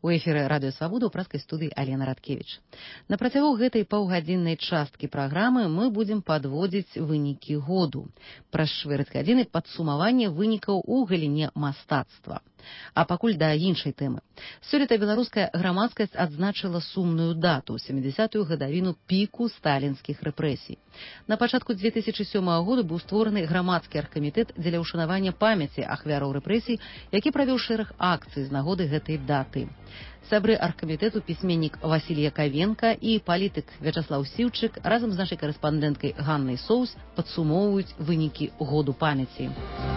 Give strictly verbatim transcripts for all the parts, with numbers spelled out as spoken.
У эфіры радыё Свабода ў праскай студыі Алена Радкевіч. На працягу гэтай паўгадзіннай часткі праграмы мы будзем падводзіць вынікі году. Праз чвэрць гадзіны падсумаванне вынікаў у галіне мастацтва. А пакуль да іншай тэмы. Сёлета беларуская грамадскасць адзначыла сумную дату – сямідзясятую гадавіну піку сталінскіх рэпрэсій. На пачатку дзве тысячы сёмага года быў створаны грамадскі аргкамітэт дзеля ўшанавання памяці ахвяраў рэпрэсій, які правёў шэраг акцый з нагоды гэтай даты. Сябры аргкамітэту пісьменнік Васіль Якавенка і палітык Вячаслаў Сіўчык разам з нашай карэспандэнткай Ганнай Соус падсумоўваюць вынікі году памяці.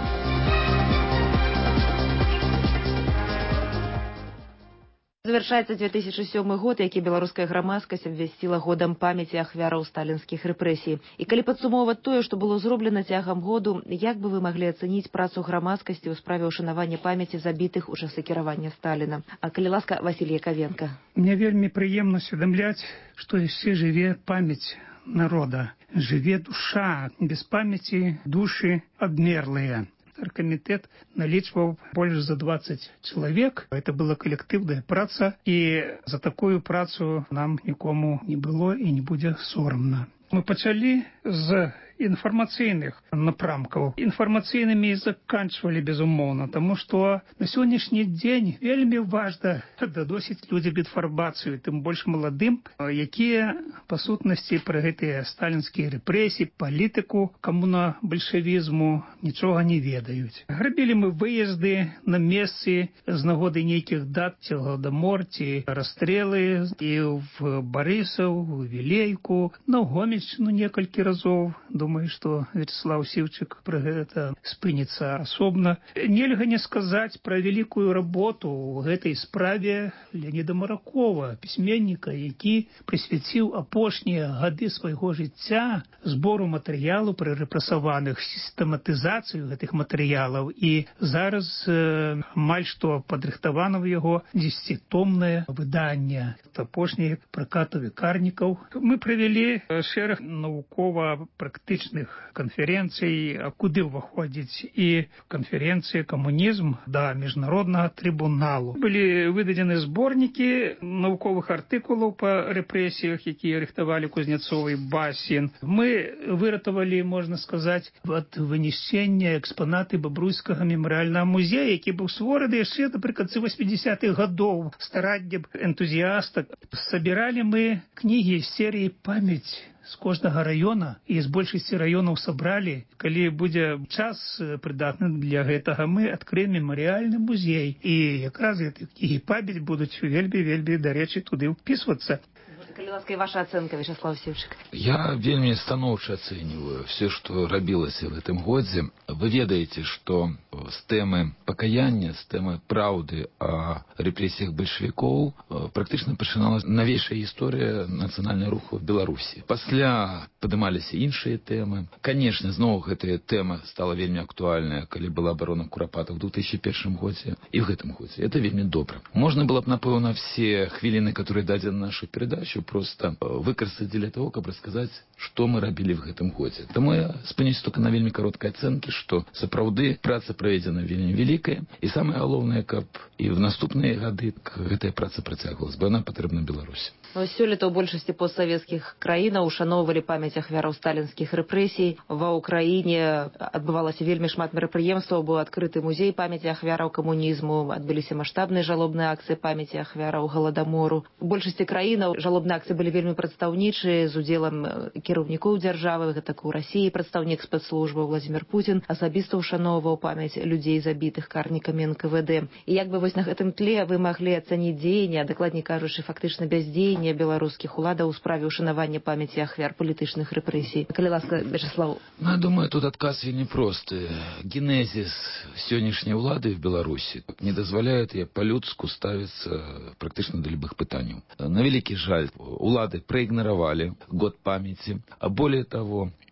Завяршаецца дзве тысячы сёмы год, які беларуская грамадскасць абвясціла годам памяці ахвяраў сталінскіх рэпрэсій. І калі падсумоўваць тое, што было зроблена цягам году, як бы вы маглі ацэніць працу грамадскасці ў справе ўшанавання памяці забітых у часы кіравання Сталіна? А калі ласка, Васіль Якавенка. Мне вельмі прыемна усведамляць, што яшчэ жыве памяць народа, жыве душа, без памяці душы абмерлыя. Оргкомитет наличивал больше за двадцать человек. Это была коллективная праца, и за такую працу нам нікому не было и не будет соромно. Мы пачалі з інфармацыйных напрамкаў. Інфармацыйнымі і заканчвалі, безумоўна, таму што на сённяшні дзень вельмі важна дадосіць людзям інфармацыю, тым больш маладым, якія па сутнасці пра гэтыя сталінскія рэпрэсіі, палітыку камуна-бальшавізму нічога не ведаюць. Рабілі мы выезды на месцы з нагоды нейкіх дат, ці Галадамор, ці расстрэлы і в Барысаў, у Вілейку, на Гомельшчыну некалькі разоў. Думаю, што Вячаслаў Сіўчык пра гэта спыніцца асобна. Нельга не сказаць пра вялікую работу ў гэтай справе Леаніда Маракова, пісьменніка, які прысвяціў апошнія гады свайго жыцця збору матэрыялу пра рэпрэсаваных, сістэматызацыю гэтых матэрыялаў. І зараз э, амаль што падрыхтавана ў яго дзесяцітомнае выданне. Апошні пракату векарнікаў. Мы правялі шэраг навукова-практычных канферэнцый, куды ўваходзіць і канферэнцыя «Камунізм» да міжнароднага трыбуналу. Былі выдадзены зборнікі навуковых артыкулаў па рэпрэсіях, якія рыхтавалі Кузнецова і Басін. Мы выратавалі, можна сказаць, ад вынішчэння экспанаты Бабруйскага мемарыяльнага музея, які быў створаны яшчэ напрыканцы васьмідзясятых гадоў стараннем энтузіастак. Сабіралі мы кнігі серыі «Памяць» з кожнага раёна, і з большасці раёнаў сабралі. Калі будзе час прыдатны для гэтага, мы адкрыем мемарыяльны музей. І якраз гэтыя кнігі «Памяць» будуць вельмі-вельмі, дарэчы, туды ўпісвацца. Калі ласка, і ваша ацэнка, Вячаслав Сіўчык. Я вельмі станоўча ацэньваю все, што рабілася в гэтым годзе. Вы ведаеце, што з тэмы пакаяння, з тэмы праўды о рэпрэсіях бальшавікоў практычна пачыналася навейшая гісторыя нацыянальнага руху в Беларусі. Пасля падымаліся іншыя тэмы. Канешне, зноў гэтая тэма стала вельмі актуальная, калі была абарона Курапата в две тысячи первом годзе і в гэтым годзе. Это вельмі добра. Можна было б, напэўна, все хвіліны, которые дадзены на нашу передачу, просто выкарыстаць для того, каб расказаць, што мы рабілі в гэтым годзе. Таму я спыніўся только на вельмі кароткай ацэнкі, што сапраўды праца праведзена вельмі вялікая, і самае галоўнае, каб і в наступныя гады гэтая праца працягвалась, бо яна патрэбна Беларусі. Сёлета ў большасці постсавецкіх краінаў ушаноўвалі памяць ахвяраў сталінскіх рэпрэсій. Ва ўкраіне адбывалася вельмі шмат мерапрыемстваў, быў адкрыты музей памяці ахвяраў камунізму, адбыліся маштабныя жалобныя акцыі памяці ахвяраў Галадамору. У большасці краінаў жалобныя акцыі былі вельмі прадстаўнічыя, з удзелам кіраўнікоў дзяржавы, гэта так у Расіі прадстаўнік спецслужбаў Владзімір Пуцін асабіста ушаноўваў памяць людзей забітых карнікамі эн ка вэ дэ. І як бы вось на гэтым тле вы маглі ацаніць дзеянні, а дакладней кажучы, фактычна бяздзеянне беларускіх уладаў у справе ўшанавання памяці ахвяр палітычных рэпрэсій? Калі ласка, Вячаслав. Ну, я думаю, тут адказ вельмі просты. Генезіс сённяшняй улады в Беларусі не дазваляет ей по-людску ставиться практычна да любых пытанняў. На вялікі жаль, улады проигноровали год памяти, а более того,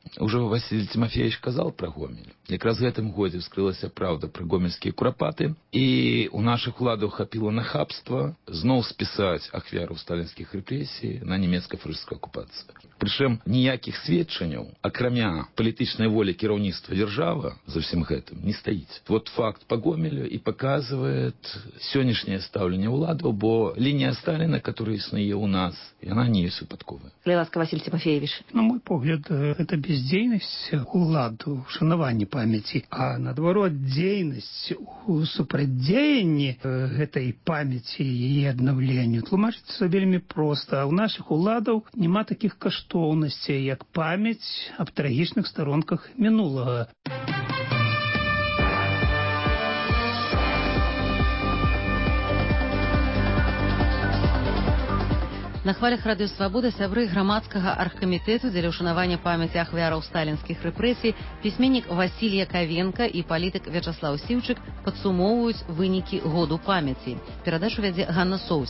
уже Василий Тимофеевич казал про Гомель. Якраз в гэтым годзе вскрылася праўда про гомельскія курапаты, і у наших уладаў хапіла нахабства зноў спісаць ахвяраў сталінскіх рэпрэсій на нямецка-фашысцкую акупацыю. Прычым ніякіх сведчанняў, акрамя палітычнай волі кіраўніцтва дзяржавы, за ўсім гэтым не стаіць. Вот факт по Гомелю і паказвае сённяшняе стаўленне ўладаў, бо лінія Сталіна, которая існуе ў нас, яна не ёсць выпадковая. Ласка, Василий Тимофеевич. На мой погляд, это бездзейнасць уладу, шанаванне памяці, а наадварот дзейнасць у супрацьдзеянні гэтай памяці і яе аднаўленню тлумачыцца вельмі проста. У наших уладаў няма такіх каштоўнасцей, як памяць аб трагічных старонках мінулага. На хвалях радыё Свабода сябры грамадскага аргкамітэту дзеля ўшанавання памяці ахвяраў сталінскіх рэпрэсій пісьменнік Васіль Якавенка і палітык Вячаслаў Сіўчык падсумоўваюць вынікі году памяці. Перадачу вядзе Ганна Соус.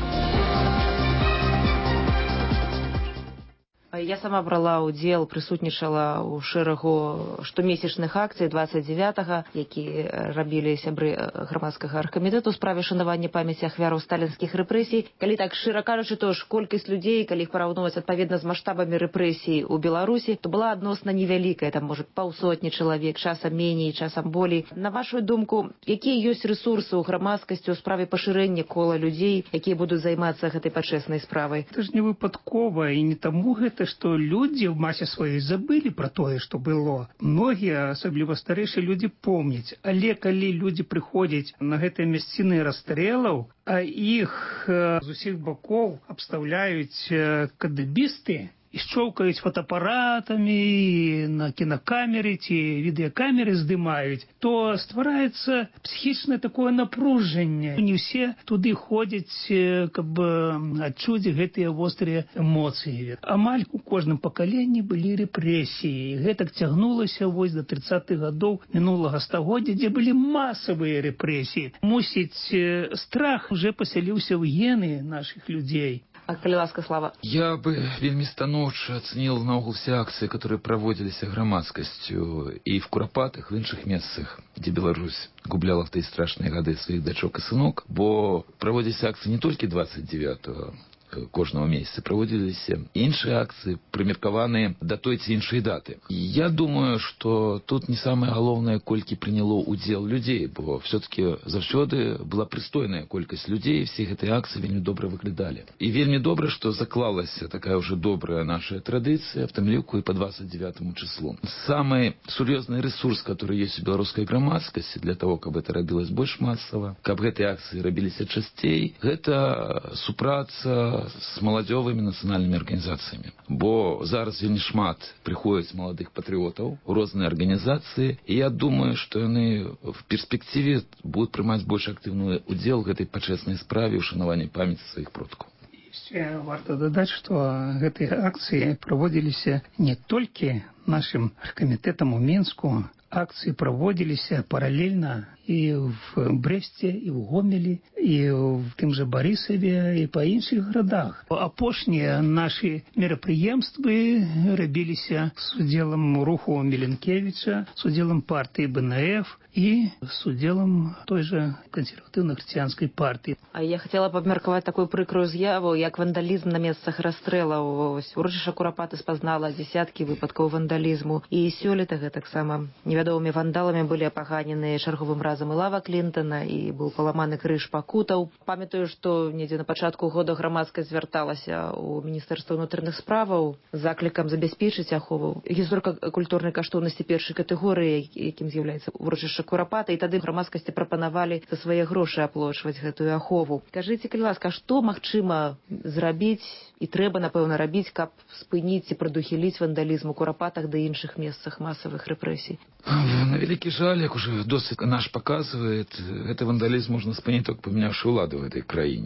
Я сама брала ўдзел, прысутнічала ў шэрагу штомесячных акцый двадцать девятага, які рабілі сябры грамадскага аргкамітэту ў справе шанавання памяці ахвяраў сталінскіх рэпрэсій. Калі так шчыра кажучы, то ж колькасць людзей, калі іх параўноўваць адпаведна з маштабамі рэпрэсій у Беларусі, то была адносна невялікая, там можа паўсотні чалавек, часам меней, часам болей. На вашу думку, якія ёсць рэсурсы ў грамадскасці ў справе пашырэння кола людзей, якія будуць займацца гэтай пачэснай справай? Это ж не выпадкова, і не таму гэта, што людзі ў масе сваёй забылі пра тое, што было. Многія, асабліва старэйшыя людзі, помняць. Але калі людзі прыходзяць на гэтыя мясціны расстрэлаў, а іх з усіх бакоў абстаўляюць кадэбісты, і шчоўкаюць фотоапаратамі, на кінакамеры ці відэакамеры здымаюць, то ствараецца псіхічнае такое напружанне. Не ўсе туды ходзяць, каб адчуць гэтыя вострыя эмоцыі. Амаль у кожным пакаленні былі рэпрэсіі. Гэтак цягнулася вось да трыццатых гадоў мінулага стагоддзя, дзе былі масавыя рэпрэсіі. Мусіць, страх уже пасяліўся ў гены наших людзей. А калі ласка, Слава? Я бы вельмі станоўча ацэніў наогул все акцыі, которые праводзіліся грамадскасцю і в Курапатах, в іншых месцах, дзе Беларусь губляла в тыя страшныя гады сваіх дачок і сынок, бо праводзіліся акцыі не толькі двадцать девятого кожного месяца, праводзіліся іншыя акцыі, прымеркаваныя да той ці іншай даты. І я думаю, што тут не самае галоўнае, колькі прыняло ўдзел людзей, бо все-таки заўсёды была прыстойная колькасць людзей, все гэтыя акцыі вельмі добра выглядалі. І вельмі добра, што заклалася такая ўжо добрая наша традыцыя, в тым ліку і по двадцать девятому числу. Самый сур'ёзны ресурс, который есть у беларускай грамадскасці для того, каб это рабілось больш масава, каб гэтыя акцыі рабіліся часцей, гэта супраца с маладзёвымі нацыянальнымі арганізацыямі. Бо зараз вельмі шмат прыходзіць маладых патрыётаў у розныя арганізацыі, і я думаю, што яны в перспектыве будуць прымаць больш актыўны удзел в гэтай пачэснай справе ўшанавання памяці сваіх продкаў. Яшчэ варта дадаць, што гэтыя акцыі праводзіліся не толькі нашым аргкамітэтам у Мінску, акцыі праводзіліся паралельна і в Брэсце, і ў Гомелі, і в тым жа Барысаве, і па іншых гарадах. Апошнія нашы мерапрыемствы рабіліся з удзелам руху Міленкевіча, з удзелам партыі Бэ Эн Эф і з удзелам той жа кансерватыўна-хрысціянскай партыі. А я хацела б абмеркаваць такую прыкрую з'яву, як вандалізм на месцах расстрэлаў. Урочышча Курапаты спазнала дзесяткі выпадкаў вандалізму. І сёлета гэтаксама невядомымі вандаламі былі апаганены чарговым разам Ілава Клінтона, і быў паламаны крыж пакутаў. Памятаю, што недзе на пачатку года грамадскасць звярталася ў Міністэрства ўнутраных справаў з заклікам забяспечыць ахову гісторыка-культурнай каштоўнасці першай катэгорыі, якім з'яўляецца урочышча Курапата, і тады грамадскасці прапанавалі за свае грошы аплочваць гэтую ахову. Кажыце, калі ласка, што магчыма зрабіць і трэба, напэўна, рабіць, каб спыніць і прадухіліць вандалізм у Курапатах ды іншых месцах масавых рэпрэсій? На вялікі жаль, як уже досвід наш показывает, гэты вандалізм можна спыніць, толькі памяняўшы ўладу ў гэтай краіне.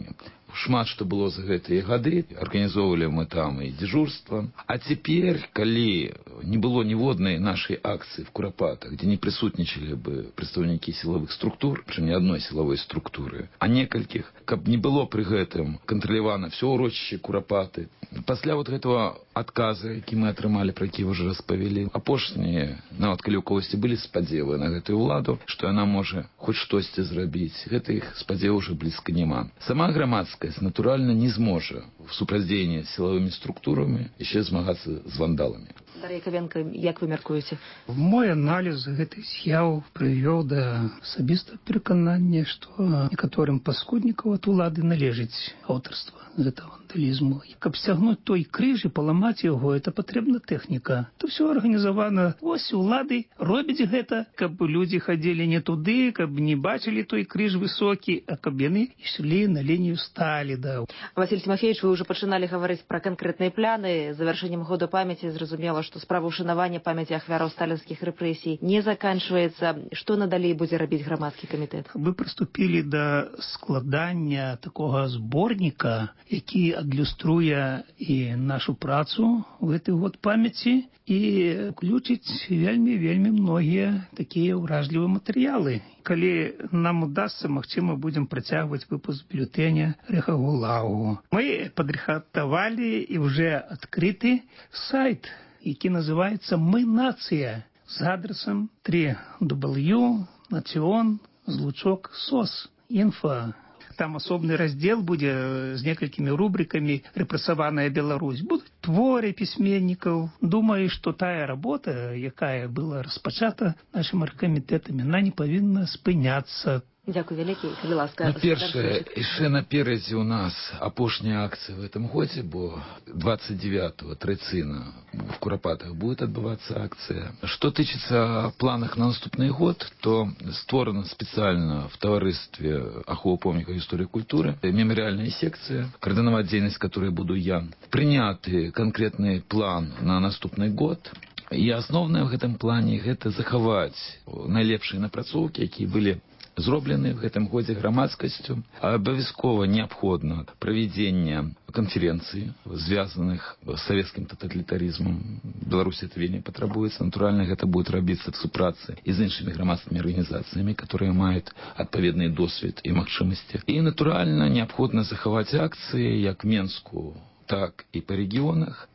шмат што было за гэтыя гады, арганізоўвалі мы там і дзяжурства. А цяпер, калі не было ніводнай нашай акцыі в Курапатах, дзе не прысутнічалі бы прадстаўнікі сілавых структур, прычым не адной сілавой структуры, а некалькіх, каб не было пры гэтым кантралявана все ўрочышча Курапаты. Пасля вот гэтага адказа, які мы атрымалі, про які ўжо распавялі, апошнія, нават калі ў когосьці былі спадзевы на гэтую ўладу, што яна можа хоць штосьці зрабіць, гэтых спадзеваў уже блізка няма. Сама грамадскасць, натуральна, не зможа в супраздзеянні з сілавымі структурамі яшчэ змагацца з вандаламі. Дар'я Кавенка, як вы мяркуеце? Мой аналіз гэтай з'яў прывёў да асабістага пераканання, што некаторым паскуднікаў ад улады належыць аўтарства гэтага вандалізму. Каб сцягнуць той крыж і паламаць яго, это патрэбна тэхніка. То ўсё арганізавана. Вось улады робяць гэта, каб людзі хадзілі не туды, каб не бачылі той крыж высокі, а каб яны ішлі на лінію сталі. Да. Василь Тимофеевич, вы ўжо пачыналі гаварыць пра канкрэтныя пляны. Завяршэннем года памяці зразумела, што справа ўшанавання памяці ахвяраў сталінскіх рэпрэсій не заканчваецца. Што надалей будзе рабіць грамадскі камітэт? Мы прыступілі да складання такога зборніка, які адлюструе і нашу працу ў гэты год памяці і включыць вельмі-вельмі многія такія ўражлівыя матэрыялы. Калі нам удасца, магчыма, будзем працягваць выпуск бюлетэня Рэхагулагу. Мы падрыхтавалі і ўжо адкрыты сайт, які называецца «Мы нацыя» з адресам три дабл ю национ злучок сос інфо. Там асобны раздзел будзе з некалькімі рубрикамі «Рэпрэсаваная Беларусь». Будуць творы пісьменнікаў. Думаю, што тая работа, якая была распачата нашым аргкамітэтам, яна не павінна спыняцца. Дякую вялікі, калі ласка. Ну, першае, яшчэ наперадзе у нас апошняя акцыя в этом годзе, бо двадцать девятого трэцына в Курапатах будет адбывацца акцыя. Што тычыцца планах на наступны год, то створана спецыяльна в таварыстве аховы помнікаў гісторыі культуры мемарыяльная секцыя, каардынаваць дзейнасць, которой буду я. Прыняты канкрэтны план на наступны год. І асноўнае в гэтым плане гэта захаваць найлепшыя напрацоўкі, якія былі зроблены в гэтым годзе грамадскасцю. Абавязкова неабходна правядзенне канферэнцый, звязаных з савецкім таталітарызмам. Беларусі это вельмі патрабуецца. Натуральна, гэта будет рабіцца в супрацы і з іншымі грамадскімі арганізацыямі, которые маюць адпаведны досвед і магчымасці. І, натуральна, неабходна захаваць акцыі як в Менску, так і па рэгіёнах,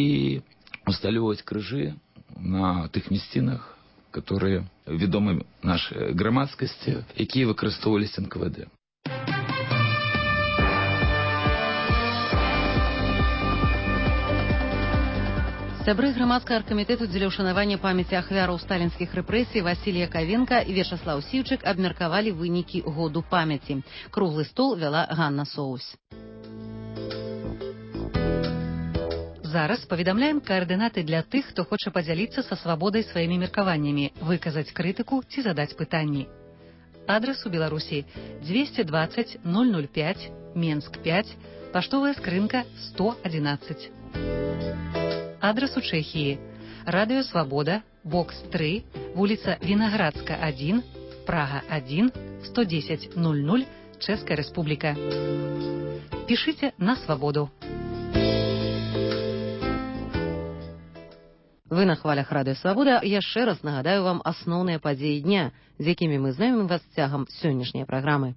і усталёваць крыжы на тых мясцінах, которые ведомы нашай грамадскасці, якія выкарыстоўваліся эн ка вэ дэ. Сябры грамадскага аргкамітэту дзеля ўшанавання памяці ахвяраў сталінскіх рэпрэсій Васілія Кавенка і Вячаслаў Сіўчык абмеркавалі вынікі году памяці. Круглы стол вяла Ганна Соусь. Зараз паведамляем каардынаты для тых, хто хоча падзяліцца са свабодай сваімі меркаваннямі, выказаць крытыку ці задаць пытанні. Адрес у Беларусі двести двадцать ноль ноль пять, Менск пять, паштовая скрынка сто одиннадцать. Адрес у Чэхіі Радыё Свабода, бокс три, вуліца Вінаградска один, Прага один, сто десять ноль ноль, Чэшская Рэспубліка. Пішыце на свабоду. Вы на хвалях Радыё Свабода. Яшчэ раз нагадаю вам асноўныя падзеі дня, з якімі мы знаёмім вас цягам сённяшняй праграмы.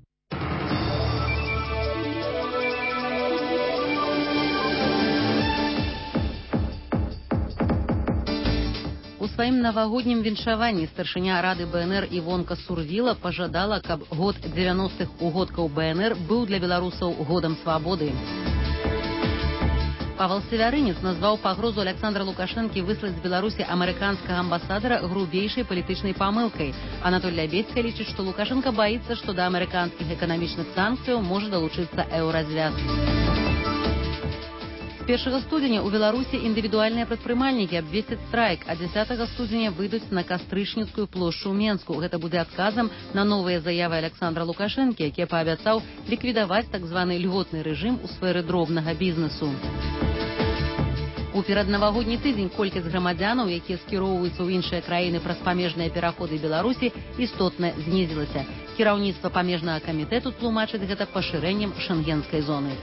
У сваім навагоднім віншаванні старшыня Рады бэ эн эр Івонка Сурвіла пажадала, каб год дзевяностых угодкаў бэ эн эр быў для беларусаў годам свабоды. Павел Севярынец назваў пагрозу Александра Лукашэнкі выслаць з Беларусі амерыканскага амбасадара грубейшай палітычнай памылкай. Анатоль Лябецька лічыць, што Лукашенко баіцца, што да амерыканскіх эканамічных санкцыяў можа далучыцца еўразвяз. З першага студзеня ў Беларусі індывідуальныя прадпрымальнікі абвесцяць страйк, а дзесятага студзеня выйдуць на Кастрычніцкую плошчу ў Менску. Гэта будзе адказам на новыя заявы Александра Лукашэнкі, які паабяцаў ліквідаваць так званы льготны рэжым у сферы дробнага бізнесу. У пераднавагодні тыдзень колькасць грамадзянаў, якія скіроўваюцца ў іншыя краіны праз памежныя пераходы Беларусі, істотна знізілася. Кіраўніцтва памежнага камітэту тлумачыць гэта пашырэннем шэнгенскай зоны.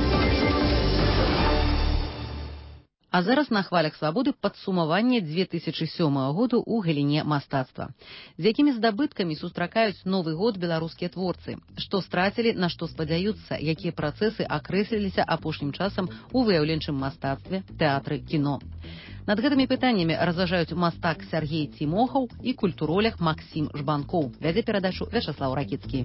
А зараз на хвалях свабоды падсумаванне дзве тысячы сёмага году ў галіне мастацтва. З якімі здабыткамі сустракаюць новы год беларускія творцы? Што страцілі, на што спадзяюцца, якія працэсы акрэсліліся апошнім часам у выяўленчым мастацтве, тэатры, кіно? Над гэтымі пытаннямі разважаюць мастак Сяргей Цімохаў і культуролог Максім Жбанкоў. Вядзе перадачу Вячаслаў Ракіцкі.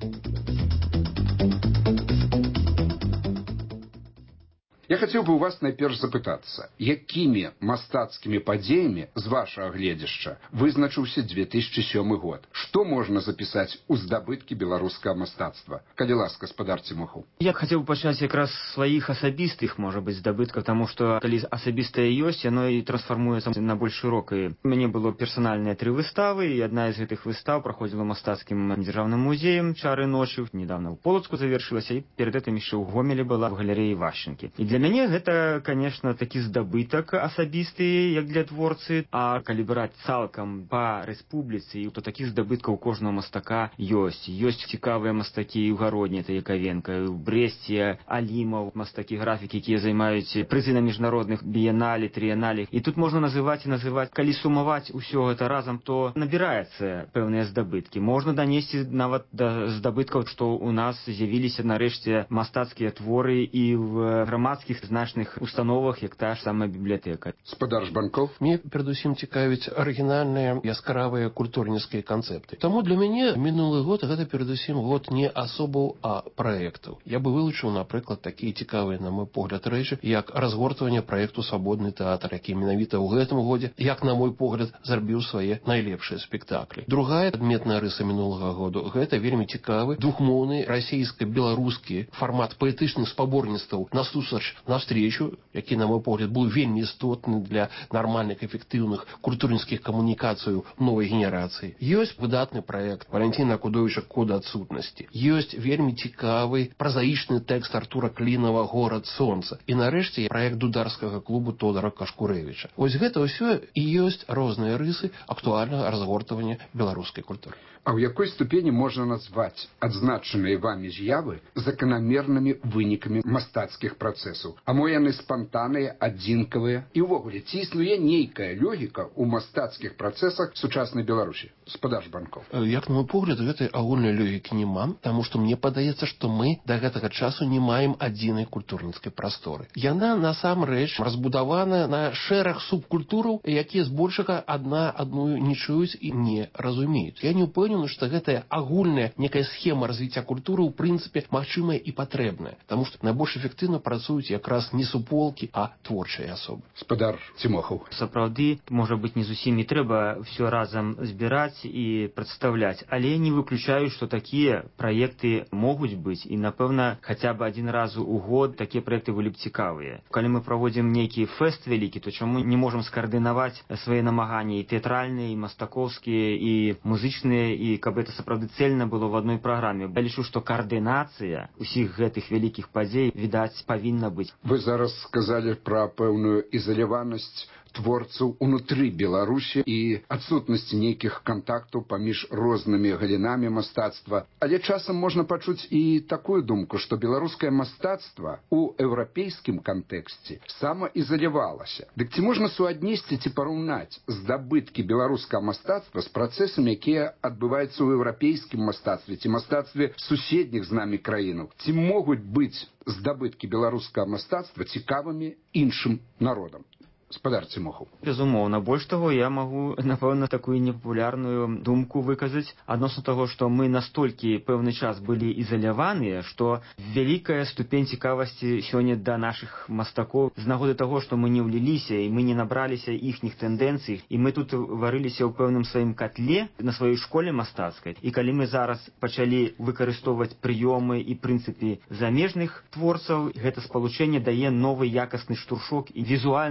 Я хотел бы у вас найперш запытацца, якімі мастацкімі падзеямі з вашага гледзяшча вызначыўся дзве тысячы сёмы год? Што можна запісаць у здабыткі беларускага мастацтва? Калі ласка, спадар Цімохаў. Я хотел бы пачаць якраз сваіх асабістых, можа быць, здабыткаў, таму што калі асабістае ёсць, яно і трансфармуецца на больш шырокае. У мяне было персанальныя тры выставы, і адна з гэтых выстаў праходзіла мастацкім дзяржаўным музеем «Чары ночы». Недавно ў Полацку завершылася, і перед этим яшчэ ў Гомелі была в галерэі Вашчынкі. І для мяне гэта, конечно, такі здабытак асабісты, як для творцы, а калі браць цалкам па рэспубліцы, то такіх здабыткаў кожнага мастака ёсць. Ёсць цікавыя мастакі ў Гародні, это Якавенка, у Брэсце, Алімаў, мастакі графікі, якія займаюць прызы на міжнародных біеннале, трыеннале. І тут можна называць і называць, калі сумаваць усё гэта разам, то набіраецца пэўныя здабыткі. Можна данесці нават да здабыткаў, што у нас з'явіліся нарэшце мастацкія творы і в грамадскіх значных установах, як та ж самая бібліятэка. Спадар Жбанкоў. Мне перадусім цікавіць арыгінальныя яскравыя культурніцкія канцэпты. Таму для мяне мінулы год гэта перадусім год не асобаў, а праектаў. Я бы вылучыў, напрыклад, такія цікавыя, на мой погляд, рэчы, як разгортванне праекту «Свабодны тэатр», які менавіта ў гэтым годзе, як на мой погляд, зрабіў свае найлепшыя спектаклі. Другая адметная рыса мінулага году — гэта вельмі цікавы двухмоўны расійска-беларускі фармат паэтычных спаборніцтваў насустрач навстречу, які, на мой погляд, быў вельмі істотны для нармальных, эфектыўных культурніцкіх камунікацый новай генерацыі. Ёсць выдатны праект Валянціна Акудовіча «Кода адсутнасці». Ёсць вельмі цікавы празаічны тэкст Артура Клінава «Горад сонца». І нарэшце праект дударскага клубу Тодара Кашкурэвіча. Вось гэта ўсё і ёсць розныя рысы актуальнага разгортвання беларускай культуры. А ў якой ступені можна назваць адзначаныя вамі з'явы заканамернымі вынікамі мастацкіх працэсаў? А мо яны спантанныя, адзінкавыя? І ўвогуле, ці існуе нейкая логіка ў мастацкіх працэсах сучаснай Беларусі? Спадар Жбанкоў. Як на мой погляд, гэтай агульнай логікі няма, таму што мне падаецца, што мы да гэтага часу не маем адзінай культурніцкай прасторы. Яна насамрэч разбудавана на шэраг субкультураў, якія збольшага адна адную не чуюць і не разумеюць. Я не ўпэўнены, што гэтая агульная некая схема развіцця культуры ў прынцыпе магчымая і патрэбная, таму што найбольш эфектыўна працуюць якраз не суполкі, а творчыя асобы. Спадар Цімохаў. Сапраўды, можа быць, не зусім і трэба ўсё разам збіраць і прадстаўляць, але не выключаю, што такія праекты могуць быць, і, напэўна, хаця бы адзін раз у год такія праекты былі б цікавыя. Калі мы праводзім нейкі фэст вялікі, то чаму не можам скаардынаваць свае намаганні і тэатральныя, і мастаковскія, і музычныя, і каб гэта сапраўды цельна было в адной праграме. Я лічу, што каардынацыя усіх гэтых вялікіх падзей, відаць, павінна быць. Вы зараз сказалі пра пэўную ізаляванасць творцаў унутры Беларусі і адсутнасці нейкіх кантактаў паміж рознымі галінамі мастацтва. Але часам можна пачуць і такую думку, што беларускае мастацтва ў еўрапейскім кантэксце самаізалявалася. Дык ці можна суаднесці ці параўнаць здабыткі беларускага мастацтва з працэсамі, якія адбываюцца ў еўрапейскім мастацтве ці мастацтве суседніх з намі краінаў? Ці могуць быць здабыткі беларускага мастацтва цікавымі іншым народам? Спадар Цімохаў. Безумоўна, больш таго, я магу, напэўна, такую непапулярную думку выказаць адносна таго, што мы настолькі пэўны час былі ізаляваныя, што вялікая ступень цікавасці сёння да нашых мастакоў з нагоды таго, што мы не ўліліся і мы не набраліся іхніх тэндэнцый, і мы тут варыліся ў пэўным сваім катле на сваёй школе мастацкай. І калі мы зараз пачалі выкарыстоўваць прыёмы і прынцыпы замежных творцаў, гэта спалучэнне дае новы якасны штуршок і візуальная новая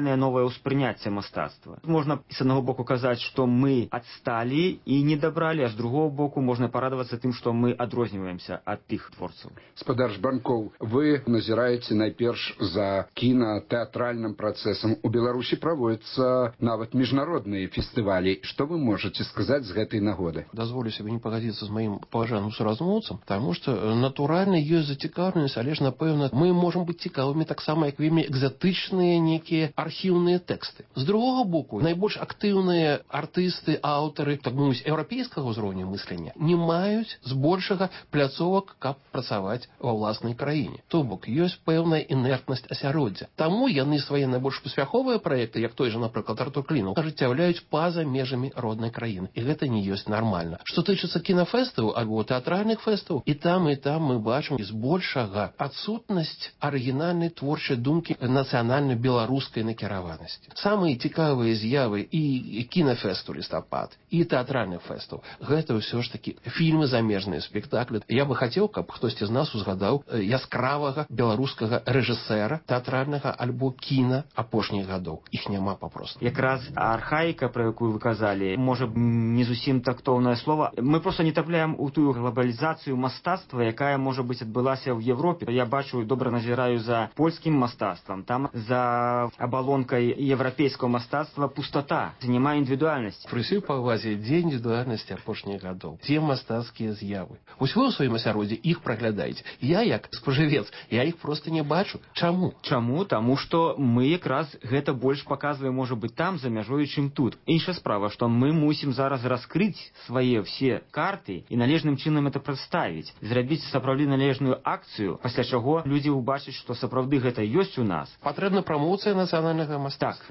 ўспрыняцця мастацтва. Можна з аднаго боку казаць, што мы адсталі і не дабралі, а з другого боку можна парадавацца тым, што мы адрозніваемся ад тых творцаў. Спадар Жбанкоў, вы назіраеце найперш за кіна-тэатральным працэсам. У Беларусі праводзяцца нават міжнародныя фестывалі. Што вы можаце сказаць з гэтай нагоды? Дазволю себе не пагадзіцца з маім паважаным суразмоўцам, таму што натуральна ёсць зацікаўленасць, але ж, напэўна, мы можам быць цікавымі таксама, як вельмі экзатычныя нейкія архіўныя тэксты. З другога боку, найбольш актыўныя артысты, аўтары, так мовіць, еўрапейскага ўзроўню мыслення не маюць збольшага пляцовак, каб працаваць ва ўласнай краіне. То бок, ёсць пэўная інертнасць асяроддзя. Таму яны свае найбольш паспяховыя праекты, як той жа, напрыклад, Артур Клінаў, ажыццяўляюць па-за межамі роднай краіны. І гэта не ёсць нармальна. Што тычыцца кінафэстаў альбо тэатральных фэстаў, і там, і там мы бачым збольшага адсутнасць арыгінальнай творчай думкі нацыянальна беларускай накіраванасці. Самыя цікавыя з'явы і кінафэсту лістапад, і тэатральных фэстаў — гэта ўсё ж такі фільмы замежныя, спектаклі. Я бы хацеў, каб хтосьці з нас узгадаў яскравага беларускага рэжысэра тэатральнага альбо кіна апошніх гадоў. Іх няма папросту. Якраз архаіка, про якую вы казалі, можа не зусім тактоўнае слово. Мы просто не трапляем у тую глобалізацыю мастацтва, якая, можа быць, адбылася ў Европе. Я бачу, добра назіраю за польскім мастацтвам. Там за абалонкай еўрапейскага мастацтва пустата, няма індывідуальнасці. Пры ўсёй павазе, дзе індывідуальнасці апошніх гадоў, дзе мастацкія з'явы. Вось вы ў сваім асяроддзі іх праглядаеце. Я, як спажывец, я іх просто не бачу. Чаму? Чаму? Таму што мы якраз гэта больш паказваем, можа быць, там за мяжой, чым тут. Іншая справа, што мы мусім зараз раскрыць свае все карты і належным чынам это прадставіць, зрабіць сапраўды належную акцыю, пасля чаго людзі ўбачаць, што сапраўды гэта ёсць у нас. Патрэбна прамоцыя нацыянальнага мастацтва.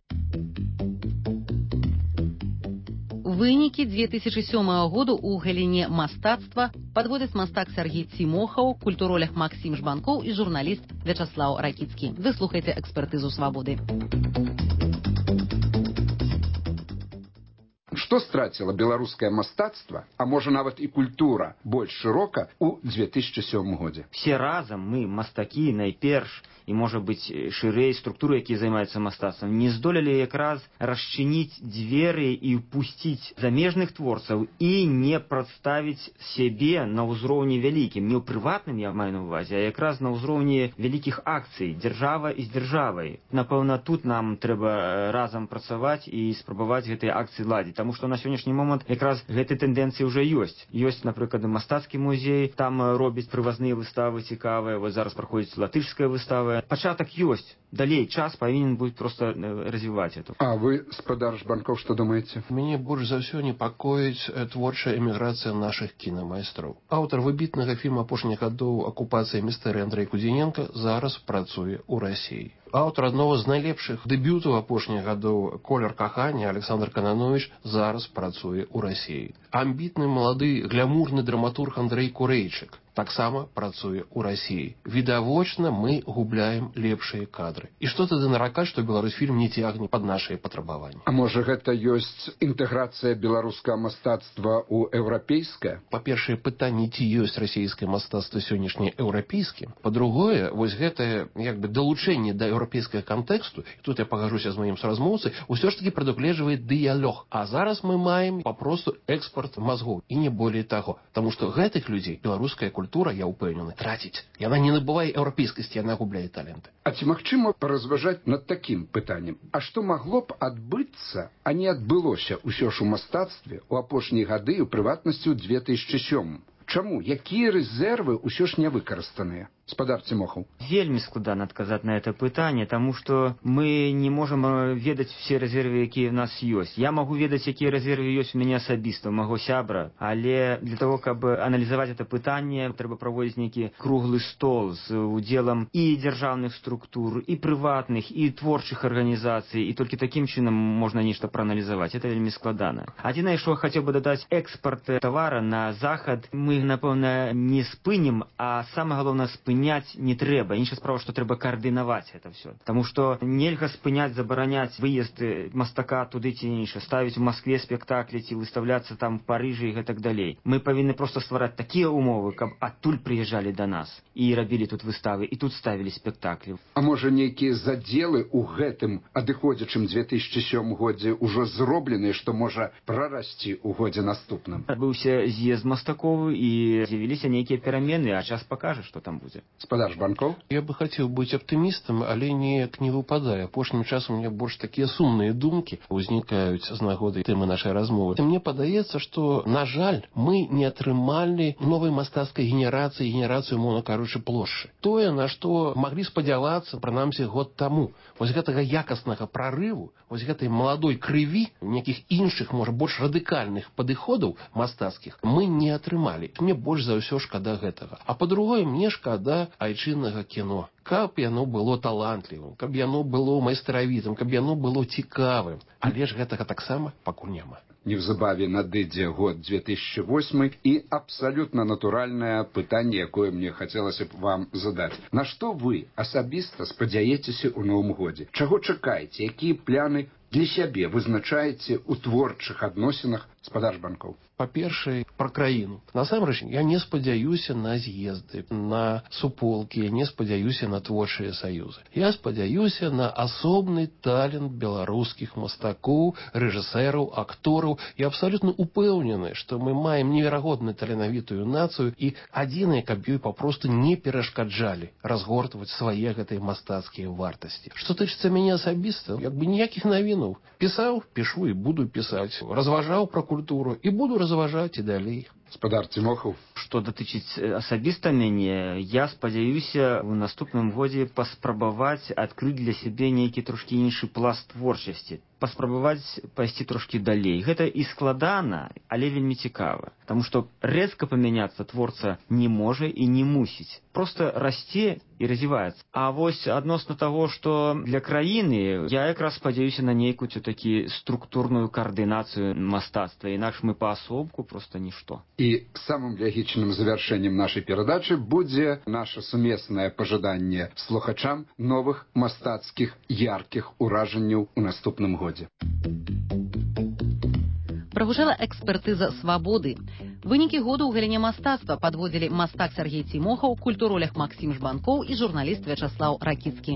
Вынікі две тысячы сёмага году ў галіне мастацтва падводзяць мастак Сяргей Цімохаў, культуролог Максім Жбанкоў і журналіст Вячаслаў Ракіцкі. Вы слухаеце экспертызу «Свабоды». Што страціла беларускае мастацтва, а можа нават і культура, больш шырока ў две тысячы сёмым годзе? Все разам мы, мастакі, найперш, і, можа быць, шырэй структуры, якія займаюцца мастацтвам, не здолелі якраз расчыніць дзверы і пусціць замежных творцаў і не прадставіць сябе на ўзроўні вялікім, не ў прыватным, я маю на ўвазе, а якраз на ўзроўні вялікіх акцый, дзяржава і з дзяржавай. Напэўна, тут нам трэба разам працаваць і спрабаваць гэтыя акцыі ладзіць, таму што на сённяшні момант якраз гэтай тэндэнцыі ўжо ёсць. Ёсць, напрыклад, мастацкі музей, там робяць прывазныя выставы цікавыя, вось зараз праходзіць латышская выстава. Пачатак ёсць. Далей час павінен быць проста развіваць это. А вы, спадар Жбанкоў, што думаеце? Мяне больш за ўсё непакоіць творчая эміграцыя нашых кінамайстроў. Аўтар выбітнага фільма апошніх гадоў «Акупацыя містэрыі» Андрэй Кудзіненка зараз працуе ў Расіі. Аўтар аднаго з найлепшых дэбютаў апошніх гадоў «Колер кахання» Александр Кананович зараз працуе ў Расіі. Амбітны малады глямурны драматург Андрэй Курэйчык таксама працуе ў Расіі. Відавочна, мы губляем лепшыя кадры. І што тады наракаць, што Беларусьфільм не цягне пад нашыя патрабаванні? А можа, гэта ёсць інтэграцыя беларускага мастацтва ў еўрапейскае? Па-першае, пытанне, ці ёсць расійскае мастацтва сённяшняе еўрапейскім. Па-другое, вось гэтае як бы далучэнне да еўрапейскага кантэксту, і тут я пагажуся з маім суразмоўцай, усё ж такі прадугледжвае дыялог. А зараз мы маем папросту экспорт мазгоў, і не болей таго. Таму што гэтых людзей беларуская культура, я ўпэўнены, траціць. Яна не набывае еўрапейскасці, яна губляе таленты. А ці магчыма паразважаць над такім пытаннем? А што магло б адбыцца, а не адбылося ўсё ж у мастацтве ў апошнія гады, у прыватнасці ў две тысячы сёмым? Чаму? Якія рэзервы ўсё ж не выкарыстаныя? Спадар Цімохаў. Вельмі складана адказаць на это пытанне, таму што мы не можам ведаць все рэзервы, якія ў нас ёсць. Я магу ведаць, якія рэзервы ёсць у мяне асабіста, у маго сябра, але для того, каб аналізаваць это пытанне, трэба праводзіць нейкі круглы стол з удзелам і дзяржаўных структур, і прыватных, і творчых арганізацый, і толькі такім чынам можна нешта прааналізаваць. Это вельмі складана. Адзінае, што хацеў бы дадаць, экспарт тавара на захад мы, напэўна, не спынім, а самае галоўнае, спынім спыняць не трэба. Іншая справа, што трэба каардынаваць гэта все. Таму што нельга спыняць, забараняць выезды мастака туды ці інша, ставіць у Маскве спектаклі ці выставляцца там в Парыжы і гэтак далей. Мы павінны проста ствараць такія умовы, каб адтуль прыязджалі да нас і рабілі тут выставы, і тут ставілі спектаклі. А можа, нейкія задзелы ў гэтым адыходзячым две тысячи сёмым годзе ўжо зробленыя, што можа прарасці ў годзе наступным? Адбыўся з'езд мастакоў і з'явіліся нейкія перамены, а час пакажа, што там будзе. Спадар Жбанкоў? Я бы хацеў быць аптымістам, але неяк не выпадае. Апошнім часам у меня больш такія сумныя думкі узнікаюць з нагоды тэмы нашай размовы. Мне падаецца, што, на жаль, мы не атрымалі новай мастацкай генерацыі, генерацыю, мовна кажучы, плошчы. Тое, на што маглі спадзявацца, прынамсі, год таму. Вось гэтага якаснага прарыву, вось гэтай маладой крыві, нейкіх іншых, можа, больш радыкальных падыходаў мастацкіх мы не атрымалі. Мне больш за ўсё шкада гэтага. А па-другое, мне шкада айчыннага кіно. Каб яно было талантлівым, каб яно было майстравітым, каб яно было цікавым. Але ж гэтага таксама пакуль няма. Неўзабаве надыдзе год две тысячи восьмы і абсалютна натуральнае пытанне, якое мне хацелася б вам задаць. На што вы асабіста спадзяецеся ў новым годзе? Чаго чакаеце? Якія пляны для сябе вызначаеце ў творчых адносінах, спадар Жбанкоў? Па-першае, пра краіну. Насамрэч, я не спадзяюся на з'езды, на суполкі, я не спадзяюся на творчыя саюзы. Я спадзяюся на асобны талент беларускіх мастакоў, рэжысэраў, актораў. Я абсалютна упэўнены, што мы маем неверагодна таленавітую нацыю і адзінае, каб ёй папросту не перашкаджалі разгортваць свае гэтыя мастацкія вартасці. Што тычыцца мяне асабіста, як бы ніякіх навінаў. Пісаў, пішу і буду пісаць. Разважаў пра культуру і буду разважаць і далей. Спадар Цімохаў? Што датычыць асабіста мяне, я спадзяюся ў наступным годзе паспрабаваць адкрыць для сябе нейкі трошкі іншы пласт творчасці. Паспрабаваць пайсці трошкі далей. Гэта і складана, але вельмі цікава. Таму што рэзка памяняцца творца не можа і не мусіць. Проста расце і развіваецца. А вось адносна таго, што для краіны, я якраз спадзяюся на нейкую такі структурную каардынацыю мастацтва. Інакш мы паасобку проста нішто. І самым лягічным завяршэннем нашай перадачы будзе наша сумеснае пажаданне слухачам новых мастацкіх яркіх уражанняў у наступным годзе. Прагучала экспертыза свабоды. Вынікі году ў галіне мастацтва падводзілі мастак Сергей Цімохаў, культуролог Максім Жбанкоў і журналіст Вячаслаў Ракіцкі.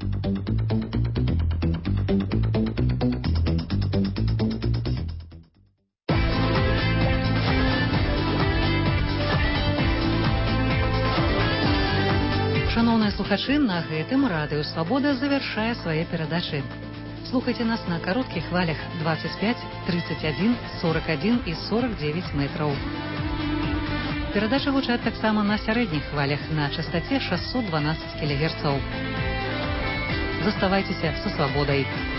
Шановныя слухачы, на гэтым радыё Свабода завяршае свае перадачы. Слухайте нас на коротких хвалях двадцать пять, тридцать один, сорок один и сорок девять метров. Передачи гучат таксама на сярэдніх хвалях на частоте шестьсот двенадцать килогерцов. Заставайтеся со свободой.